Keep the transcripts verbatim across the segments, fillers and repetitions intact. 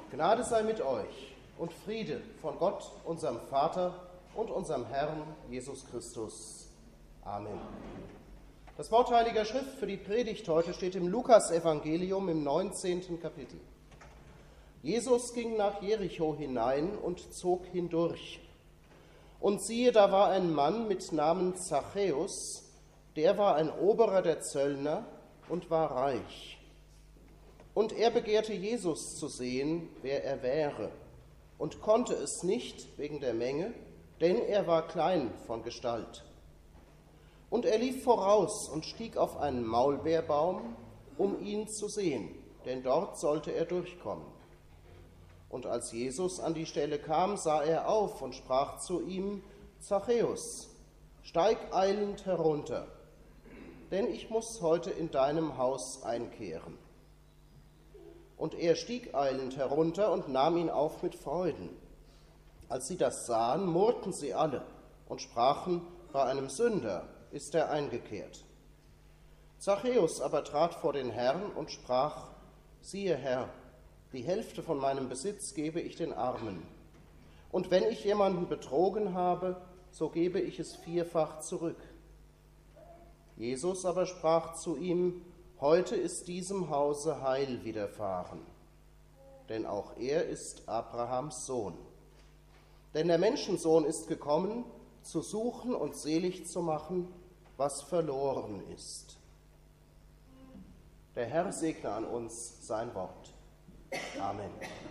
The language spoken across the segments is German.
Gnade sei mit euch und Friede von Gott, unserem Vater und unserem Herrn Jesus Christus. Amen. Das Wort Heiliger Schrift für die Predigt heute steht im Lukasevangelium im neunzehnten Kapitel. Jesus ging nach Jericho hinein und zog hindurch. Und siehe, da war ein Mann mit Namen Zachäus, der war ein Oberer der Zöllner und war reich. Und er begehrte Jesus zu sehen, wer er wäre, und konnte es nicht wegen der Menge, denn er war klein von Gestalt. Und er lief voraus und stieg auf einen Maulbeerbaum, um ihn zu sehen, denn dort sollte er durchkommen. Und als Jesus an die Stelle kam, sah er auf und sprach zu ihm: Zachäus, steig eilend herunter, denn ich muss heute in deinem Haus einkehren. Und er stieg eilend herunter und nahm ihn auf mit Freuden. Als sie das sahen, murrten sie alle und sprachen: Bei einem Sünder ist er eingekehrt. Zachäus aber trat vor den Herrn und sprach: Siehe, Herr, die Hälfte von meinem Besitz gebe ich den Armen. Und wenn ich jemanden betrogen habe, so gebe ich es vierfach zurück. Jesus aber sprach zu ihm: Heute ist diesem Hause Heil widerfahren, denn auch er ist Abrahams Sohn. Denn der Menschensohn ist gekommen, zu suchen und selig zu machen, was verloren ist. Der Herr segne an uns sein Wort. Amen.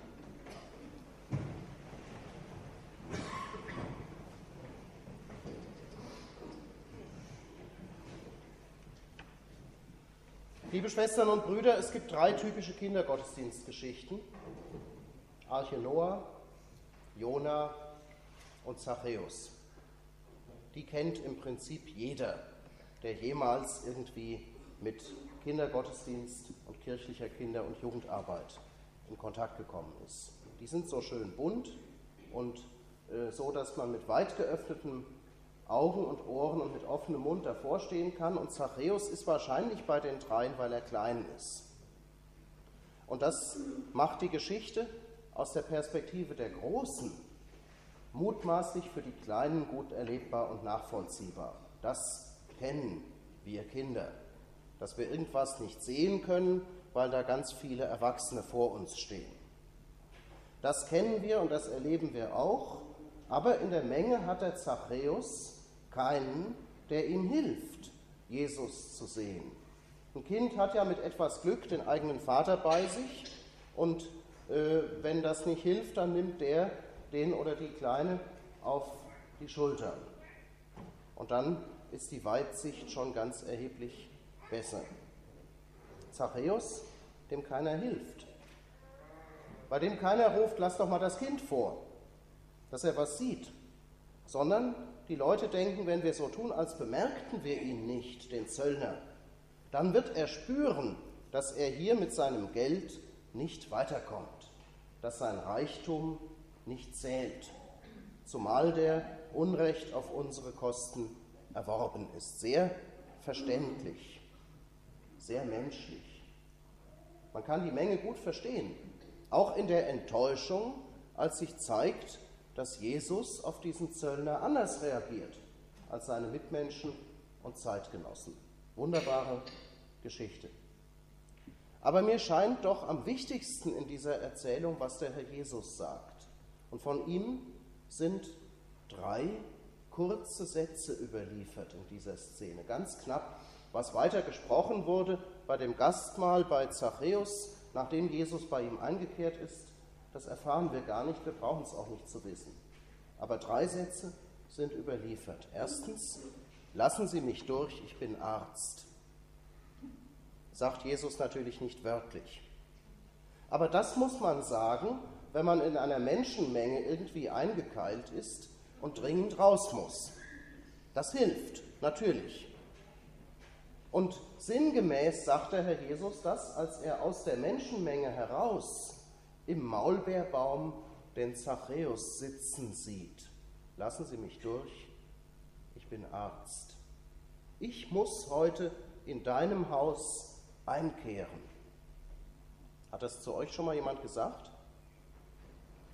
Liebe Schwestern und Brüder, es gibt drei typische Kindergottesdienstgeschichten: Arche Noah, Jona und Zachäus. Die kennt im Prinzip jeder, der jemals irgendwie mit Kindergottesdienst und kirchlicher Kinder- und Jugendarbeit in Kontakt gekommen ist. Die sind so schön bunt und äh, so, dass man mit weit geöffneten Augen und Ohren und mit offenem Mund davor stehen kann. Und Zachäus ist wahrscheinlich bei den dreien, weil er klein ist. Und das macht die Geschichte aus der Perspektive der Großen mutmaßlich für die Kleinen gut erlebbar und nachvollziehbar. Das kennen wir Kinder, dass wir irgendwas nicht sehen können, weil da ganz viele Erwachsene vor uns stehen. Das kennen wir und das erleben wir auch, aber in der Menge hat der Zachäus keinen, der ihm hilft, Jesus zu sehen. Ein Kind hat ja mit etwas Glück den eigenen Vater bei sich und äh, wenn das nicht hilft, dann nimmt der den oder die Kleine auf die Schultern. Und dann ist die Weitsicht schon ganz erheblich besser. Zachäus, dem keiner hilft, bei dem keiner ruft: Lass doch mal das Kind vor, dass er was sieht, sondern die Leute denken, wenn wir so tun, als bemerkten wir ihn nicht, den Zöllner, dann wird er spüren, dass er hier mit seinem Geld nicht weiterkommt, dass sein Reichtum nicht zählt, zumal der Unrecht auf unsere Kosten erworben ist. Sehr verständlich, sehr menschlich. Man kann die Menge gut verstehen, auch in der Enttäuschung, als sich zeigt, dass Jesus auf diesen Zöllner anders reagiert als seine Mitmenschen und Zeitgenossen. Wunderbare Geschichte. Aber mir scheint doch am wichtigsten in dieser Erzählung, was der Herr Jesus sagt. Und von ihm sind drei kurze Sätze überliefert in dieser Szene. Ganz knapp, was weiter gesprochen wurde bei dem Gastmahl bei Zachäus, nachdem Jesus bei ihm eingekehrt ist, das erfahren wir gar nicht, wir brauchen es auch nicht zu wissen. Aber drei Sätze sind überliefert. Erstens: Lassen Sie mich durch, ich bin Arzt. Sagt Jesus natürlich nicht wörtlich. Aber das muss man sagen, wenn man in einer Menschenmenge irgendwie eingekeilt ist und dringend raus muss. Das hilft, natürlich. Und sinngemäß sagt der Herr Jesus das, als er aus der Menschenmenge heraus im Maulbeerbaum den Zachäus sitzen sieht. Lassen Sie mich durch, ich bin Arzt. Ich muss heute in deinem Haus einkehren. Hat das zu euch schon mal jemand gesagt?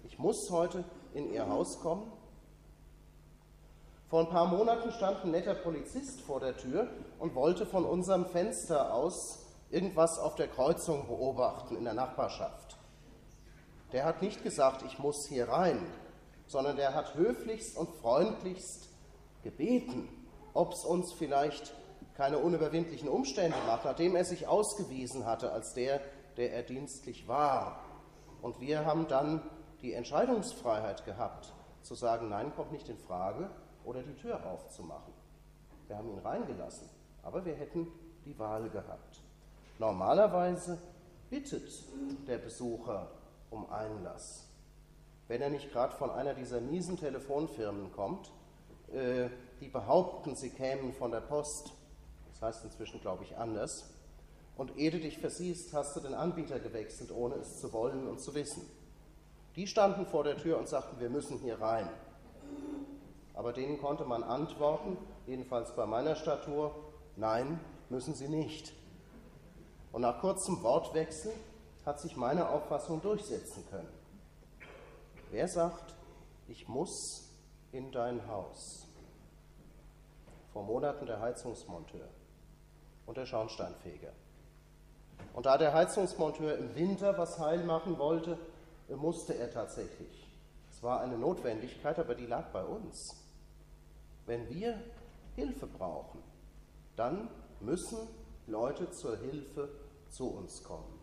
Ich muss heute in Ihr Haus kommen. Vor ein paar Monaten stand ein netter Polizist vor der Tür und wollte von unserem Fenster aus irgendwas auf der Kreuzung beobachten in der Nachbarschaft. Der hat nicht gesagt, ich muss hier rein, sondern der hat höflichst und freundlichst gebeten, ob es uns vielleicht keine unüberwindlichen Umstände macht, nachdem er sich ausgewiesen hatte als der, der er dienstlich war. Und wir haben dann die Entscheidungsfreiheit gehabt, zu sagen, nein, kommt nicht in Frage, oder die Tür aufzumachen. Wir haben ihn reingelassen, aber wir hätten die Wahl gehabt. Normalerweise bittet der Besucher um Einlass. Wenn er nicht gerade von einer dieser miesen Telefonfirmen kommt, äh, die behaupten, sie kämen von der Post, das heißt inzwischen, glaube ich, anders, und ehe du dich versiehst, hast du den Anbieter gewechselt, ohne es zu wollen und zu wissen. Die standen vor der Tür und sagten, wir müssen hier rein. Aber denen konnte man antworten, jedenfalls bei meiner Statur, nein, müssen sie nicht. Und nach kurzem Wortwechsel hat sich meine Auffassung durchsetzen können. Wer sagt, ich muss in dein Haus? Vor Monaten der Heizungsmonteur und der Schornsteinfeger. Und da der Heizungsmonteur im Winter was heil machen wollte, musste er tatsächlich. Es war eine Notwendigkeit, aber die lag bei uns. Wenn wir Hilfe brauchen, dann müssen Leute zur Hilfe zu uns kommen.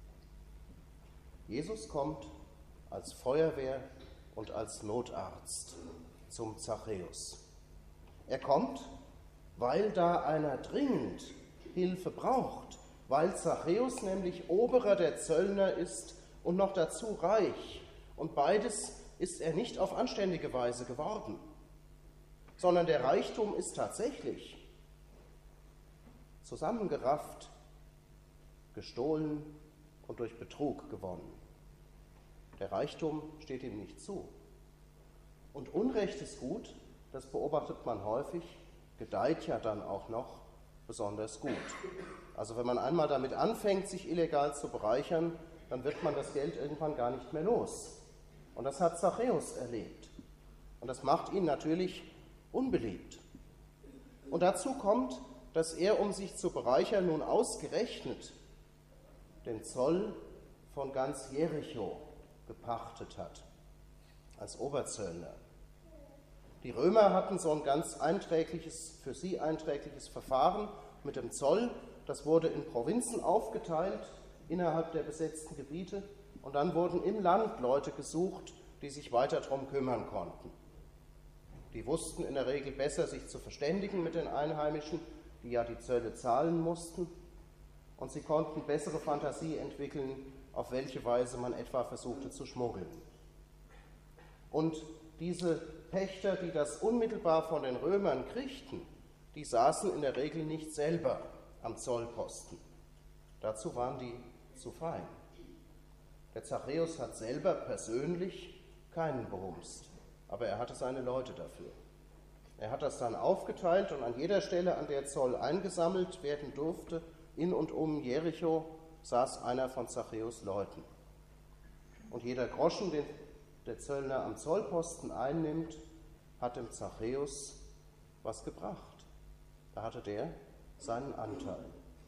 Jesus kommt als Feuerwehr und als Notarzt zum Zachäus. Er kommt, weil da einer dringend Hilfe braucht, weil Zachäus nämlich Oberer der Zöllner ist und noch dazu reich. Und beides ist er nicht auf anständige Weise geworden, sondern der Reichtum ist tatsächlich zusammengerafft, gestohlen und durch Betrug gewonnen. Der Reichtum steht ihm nicht zu. Und unrechtes Gut, das beobachtet man häufig, gedeiht ja dann auch noch besonders gut. Also wenn man einmal damit anfängt, sich illegal zu bereichern, dann wird man das Geld irgendwann gar nicht mehr los. Und das hat Zachäus erlebt. Und das macht ihn natürlich unbeliebt. Und dazu kommt, dass er, um sich zu bereichern, nun ausgerechnet den Zoll von ganz Jericho gepachtet hat, als Oberzöllner. Die Römer hatten so ein ganz einträgliches, für sie einträgliches Verfahren mit dem Zoll. Das wurde in Provinzen aufgeteilt, innerhalb der besetzten Gebiete, und dann wurden im Land Leute gesucht, die sich weiter darum kümmern konnten. Die wussten in der Regel besser, sich zu verständigen mit den Einheimischen, die ja die Zölle zahlen mussten, und sie konnten bessere Fantasie entwickeln, auf welche Weise man etwa versuchte zu schmuggeln. Und diese Pächter, die das unmittelbar von den Römern kriegten, die saßen in der Regel nicht selber am Zollposten. Dazu waren die zu fein. Der Zachäus hat selber persönlich keinen behumst, aber er hatte seine Leute dafür. Er hat das dann aufgeteilt und an jeder Stelle, an der Zoll eingesammelt werden durfte, in und um Jericho, saß einer von Zachäus Leuten. Und jeder Groschen, den der Zöllner am Zollposten einnimmt, hat dem Zachäus was gebracht. Da hatte der seinen Anteil.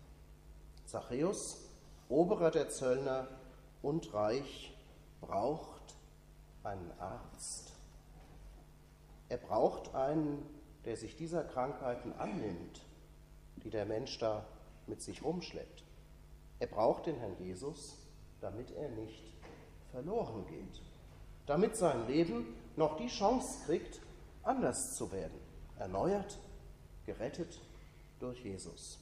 Zachäus, Oberer der Zöllner und reich, braucht einen Arzt. Er braucht einen, der sich dieser Krankheiten annimmt, die der Mensch da mit sich rumschleppt. Er braucht den Herrn Jesus, damit er nicht verloren geht, damit sein Leben noch die Chance kriegt, anders zu werden, erneuert, gerettet durch Jesus.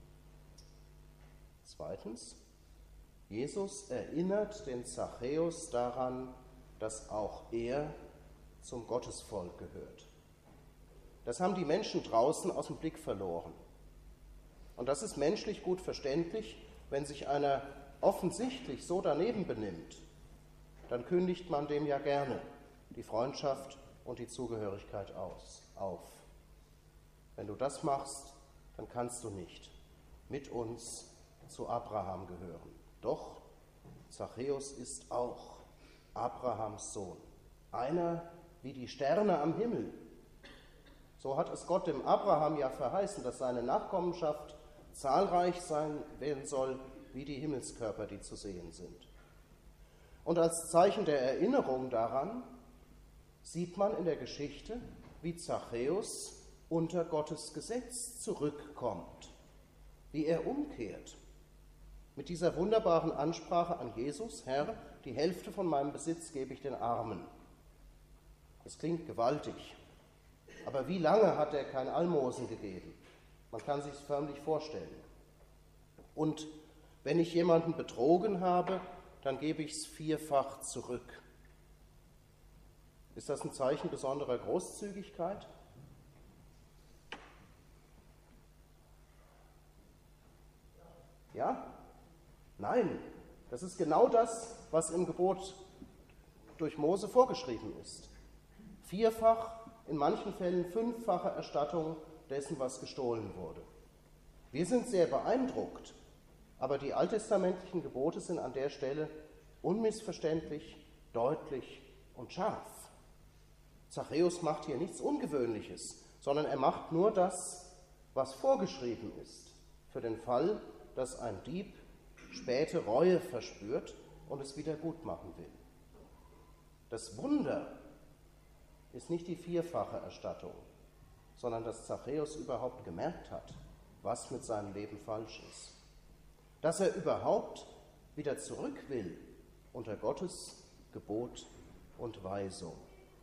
Zweitens, Jesus erinnert den Zachäus daran, dass auch er zum Gottesvolk gehört. Das haben die Menschen draußen aus dem Blick verloren. Und das ist menschlich gut verständlich, wenn sich einer offensichtlich so daneben benimmt, dann kündigt man dem ja gerne die Freundschaft und die Zugehörigkeit aus, auf. Wenn du das machst, dann kannst du nicht mit uns zu Abraham gehören. Doch Zachäus ist auch Abrahams Sohn, einer wie die Sterne am Himmel. So hat es Gott dem Abraham ja verheißen, dass seine Nachkommenschaft zahlreich sein werden soll, wie die Himmelskörper, die zu sehen sind. Und als Zeichen der Erinnerung daran sieht man in der Geschichte, wie Zachäus unter Gottes Gesetz zurückkommt, wie er umkehrt. Mit dieser wunderbaren Ansprache an Jesus: Herr, die Hälfte von meinem Besitz gebe ich den Armen. Das klingt gewaltig, aber wie lange hat er kein Almosen gegeben? Man kann sich es förmlich vorstellen. Und wenn ich jemanden betrogen habe, dann gebe ich es vierfach zurück. Ist das ein Zeichen besonderer Großzügigkeit? Ja? Nein, das ist genau das, was im Gebot durch Mose vorgeschrieben ist. Vierfach, in manchen Fällen fünffache Erstattung dessen, was gestohlen wurde. Wir sind sehr beeindruckt, aber die alttestamentlichen Gebote sind an der Stelle unmissverständlich, deutlich und scharf. Zachäus macht hier nichts Ungewöhnliches, sondern er macht nur das, was vorgeschrieben ist, für den Fall, dass ein Dieb späte Reue verspürt und es wieder gut machen will. Das Wunder ist nicht die vierfache Erstattung, sondern dass Zachäus überhaupt gemerkt hat, was mit seinem Leben falsch ist. Dass er überhaupt wieder zurück will unter Gottes Gebot und Weisung.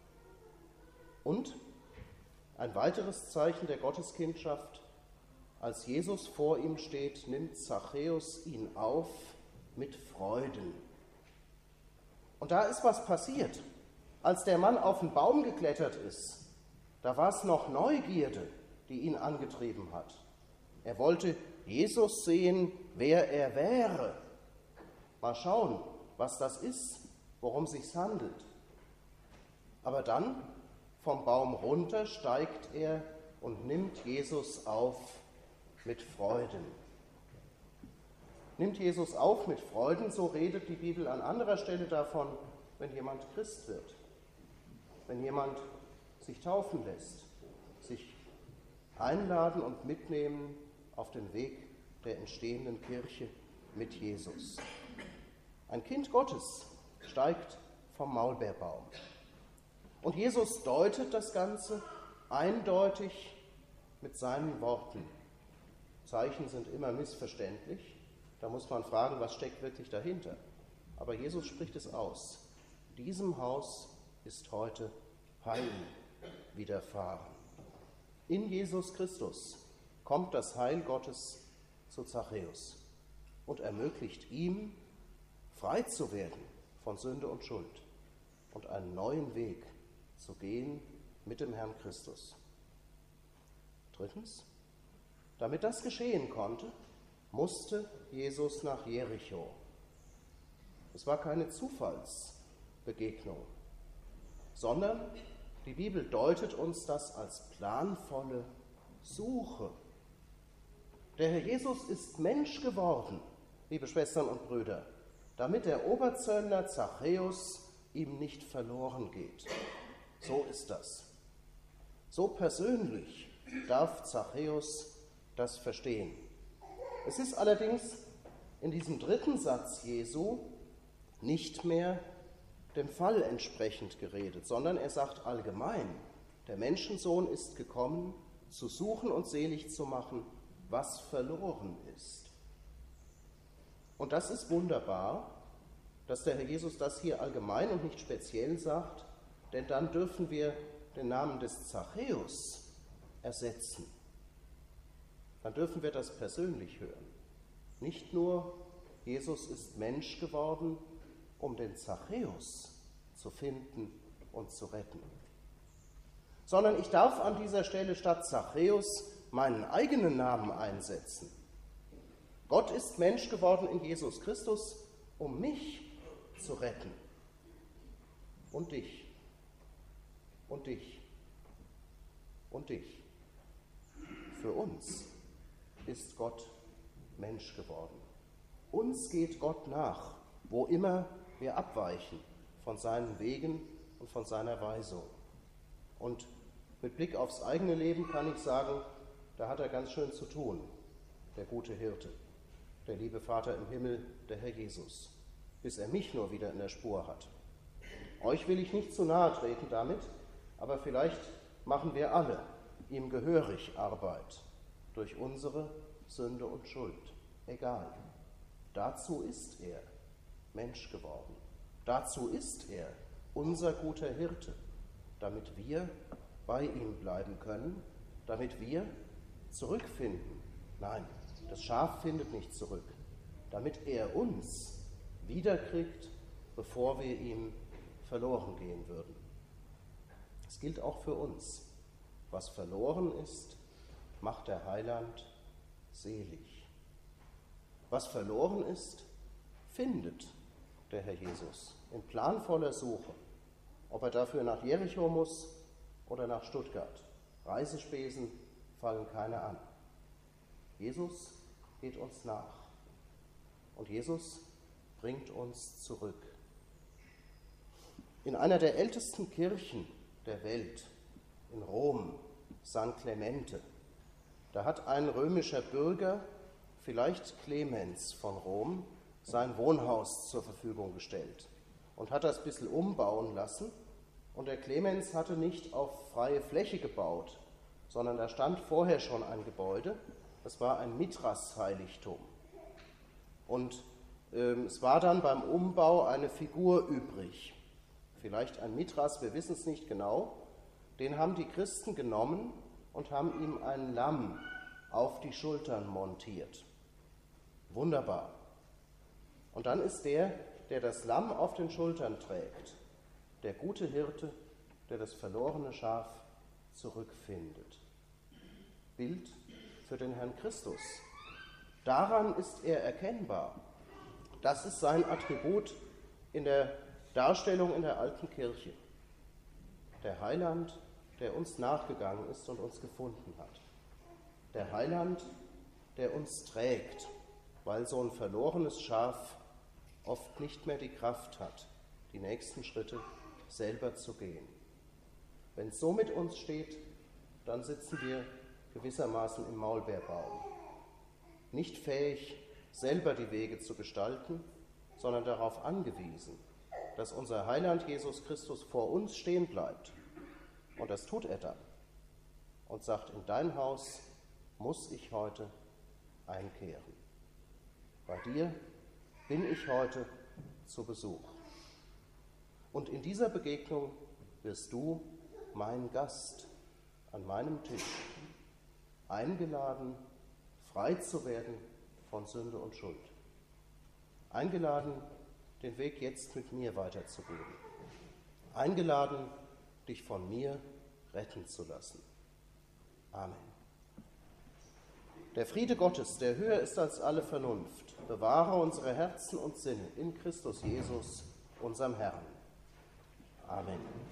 Und ein weiteres Zeichen der Gotteskindschaft: Als Jesus vor ihm steht, nimmt Zachäus ihn auf mit Freuden. Und da ist was passiert. Als der Mann auf den Baum geklettert ist, da war es noch Neugierde, die ihn angetrieben hat. Er wollte Jesus sehen, wer er wäre. Mal schauen, was das ist, worum es sich handelt. Aber dann, vom Baum runter, steigt er und nimmt Jesus auf mit Freuden. Nimmt Jesus auf mit Freuden, so redet die Bibel an anderer Stelle davon, wenn jemand Christ wird, wenn jemand sich taufen lässt, sich einladen und mitnehmen auf den Weg der entstehenden Kirche mit Jesus. Ein Kind Gottes steigt vom Maulbeerbaum. Und Jesus deutet das Ganze eindeutig mit seinen Worten. Zeichen sind immer missverständlich. Da muss man fragen, was steckt wirklich dahinter. Aber Jesus spricht es aus. Diesem Haus ist heute Heil widerfahren. In Jesus Christus kommt das Heil Gottes zu Zachäus und ermöglicht ihm, frei zu werden von Sünde und Schuld und einen neuen Weg zu gehen mit dem Herrn Christus. Drittens, damit das geschehen konnte, musste Jesus nach Jericho. Es war keine Zufallsbegegnung, sondern die Bibel deutet uns das als planvolle Suche. Der Herr Jesus ist Mensch geworden, liebe Schwestern und Brüder, damit der Oberzöllner Zachäus ihm nicht verloren geht. So ist das. So persönlich darf Zachäus das verstehen. Es ist allerdings in diesem dritten Satz Jesu nicht mehr dem Fall entsprechend geredet, sondern er sagt allgemein, der Menschensohn ist gekommen, zu suchen und selig zu machen, was verloren ist. Und das ist wunderbar, dass der Herr Jesus das hier allgemein und nicht speziell sagt, denn dann dürfen wir den Namen des Zachäus ersetzen. Dann dürfen wir das persönlich hören. Nicht nur, Jesus ist Mensch geworden, um den Zachäus zu finden und zu retten, sondern ich darf an dieser Stelle statt Zachäus meinen eigenen Namen einsetzen. Gott ist Mensch geworden in Jesus Christus, um mich zu retten. Und dich. Und dich. Und dich. Für uns ist Gott Mensch geworden. Uns geht Gott nach, wo immer wir abweichen von seinen Wegen und von seiner Weisung. Und mit Blick aufs eigene Leben kann ich sagen, da hat er ganz schön zu tun, der gute Hirte, der liebe Vater im Himmel, der Herr Jesus, bis er mich nur wieder in der Spur hat. Euch will ich nicht zu nahe treten damit, aber vielleicht machen wir alle ihm gehörig Arbeit durch unsere Sünde und Schuld. Egal. Dazu ist er Mensch geworden. Dazu ist er unser guter Hirte, damit wir bei ihm bleiben können, damit wir zurückfinden. Nein, das Schaf findet nicht zurück, damit er uns wiederkriegt, bevor wir ihm verloren gehen würden. Es gilt auch für uns. Was verloren ist, macht der Heiland selig. Was verloren ist, findet der Herr Jesus in planvoller Suche. Ob er dafür nach Jericho muss oder nach Stuttgart. Reisespesen fallen keine an. Jesus geht uns nach und Jesus bringt uns zurück. In einer der ältesten Kirchen der Welt, in Rom, San Clemente, da hat ein römischer Bürger, vielleicht Clemens von Rom, sein Wohnhaus zur Verfügung gestellt und hat das ein bisschen umbauen lassen. Und der Clemens hatte nicht auf freie Fläche gebaut, sondern da stand vorher schon ein Gebäude. Das war ein Mithras-Heiligtum. Und ähm, es war dann beim Umbau eine Figur übrig. Vielleicht ein Mithras, wir wissen es nicht genau. Den haben die Christen genommen und haben ihm ein Lamm auf die Schultern montiert. Wunderbar. Und dann ist der, der das Lamm auf den Schultern trägt, der gute Hirte, der das verlorene Schaf zurückfindet. Bild für den Herrn Christus. Daran ist er erkennbar. Das ist sein Attribut in der Darstellung in der alten Kirche. Der Heiland, der uns nachgegangen ist und uns gefunden hat. Der Heiland, der uns trägt, weil so ein verlorenes Schaf oft nicht mehr die Kraft hat, die nächsten Schritte selber zu gehen. Wenn es so mit uns steht, dann sitzen wir gewissermaßen im Maulbeerbaum. Nicht fähig, selber die Wege zu gestalten, sondern darauf angewiesen, dass unser Heiland Jesus Christus vor uns stehen bleibt. Und das tut er dann und sagt, in dein Haus muss ich heute einkehren. Bei dir bin ich heute zu Besuch. Und in dieser Begegnung wirst du mein Gast an meinem Tisch, eingeladen, frei zu werden von Sünde und Schuld. Eingeladen, den Weg jetzt mit mir weiterzugehen. Eingeladen, dich von mir retten zu lassen. Amen. Der Friede Gottes, der höher ist als alle Vernunft, bewahre unsere Herzen und Sinne in Christus Jesus, unserem Herrn. Amen.